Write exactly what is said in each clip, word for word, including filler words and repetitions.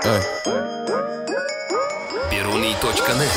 Biruni точка нет.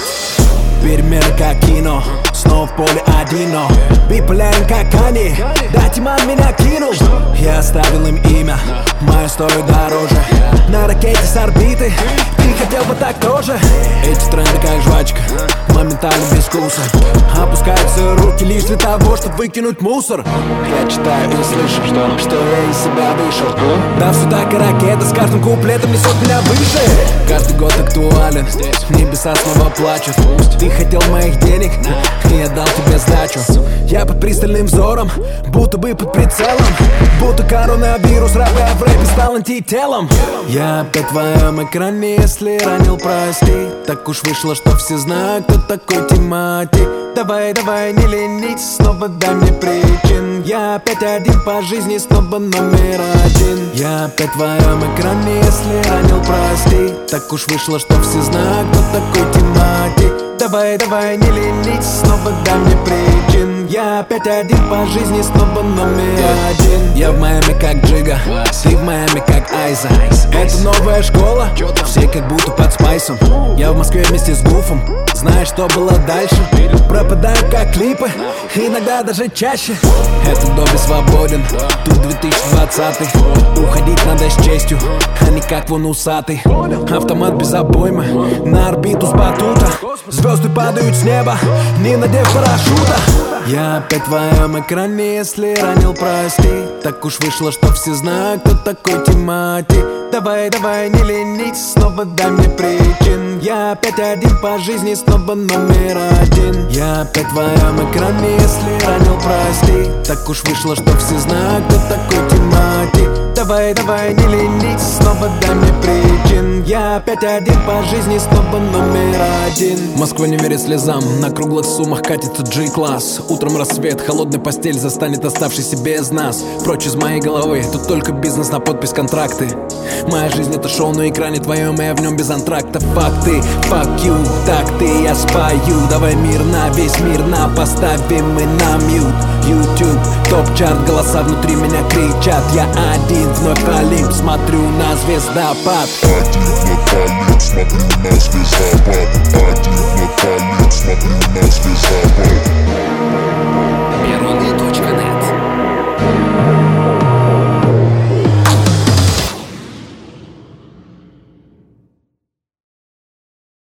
Пермер как кино, снова в поле одино. Биполярен как они, да Тиман меня кинул. Я оставил им имя, мое стоит дороже. На ракете с орбиты, ты хотел бы так тоже. Эти тренды как жвачка, моментально без вкуса. Опускаются руки лишь для того, чтобы выкинуть мусор. Я читаю и слышу, что, что я из себя вышел. Да все так и ракета с каждым куплетом несет меня выше. Каждый год актуален, небеса снова плачут. Ты хотел моих денег, и я дал тебе сдачу. Я под пристальным взором, будто бы под прицелом. Будто коронавирус, рэпа в рэпе стал антителом. Я опять в твоем экране, если ранил, прости. Так уж вышло, что все знают, кто такой Тимати. Давай, давай, не ленись, снова дай мне причин. Я опять один по жизни, снова номер один. Я опять в твоем экране, если ранил, прости. Так уж вышло, что все знают, кто такой Тимати. Давай, давай, не ленись, снова дай мне причин. Я опять один по жизни, снова номер один. Я в Майами как Джига, ты в Майами как Айза. Это новая школа, все как будто под спайсом. Я в Москве вместе с Гуфом, знаешь, что было дальше? Пропадают как клипы, иногда даже чаще. Этот Добби свободен, тут две тысячи двадцатый. Уходить надо с честью, а не как вон усатый. Автомат без обоймы, на орбиту с батута. Звезды падают с неба, не надев парашюта. Я опять в твоем экране, если ранил, прости. Так уж вышло, что все знают, кто такой Тимати. Давай, давай, не ленись, снова дай мне причин. Я опять один по жизни, снова номер один. Я опять в твоем экране, если ранил, прости. Так уж вышло, что все знают, кто такой Тимати. Давай, давай, не ленись, снова дай мне причин. Я опять один по жизни, снова номер один. Москва не верит слезам, на круглых суммах катится G-класс. Утром рассвет, холодная постель застанет оставшийся без нас. Прочь из моей головы, тут только бизнес на подпись контракты. Моя жизнь это шоу на экране твоем, и я в нем без антракта. Факты, fuck you, так ты, я спою. Давай мирно, весь мир на поставим мы на мьют. YouTube, топ-чарт, голоса внутри меня кричат. Я один, вновь Олимп, смотрю на звездопад. Один вновь Олимп, смотрю на звездопад. Один вновь Олимп, смотрю на звездопад.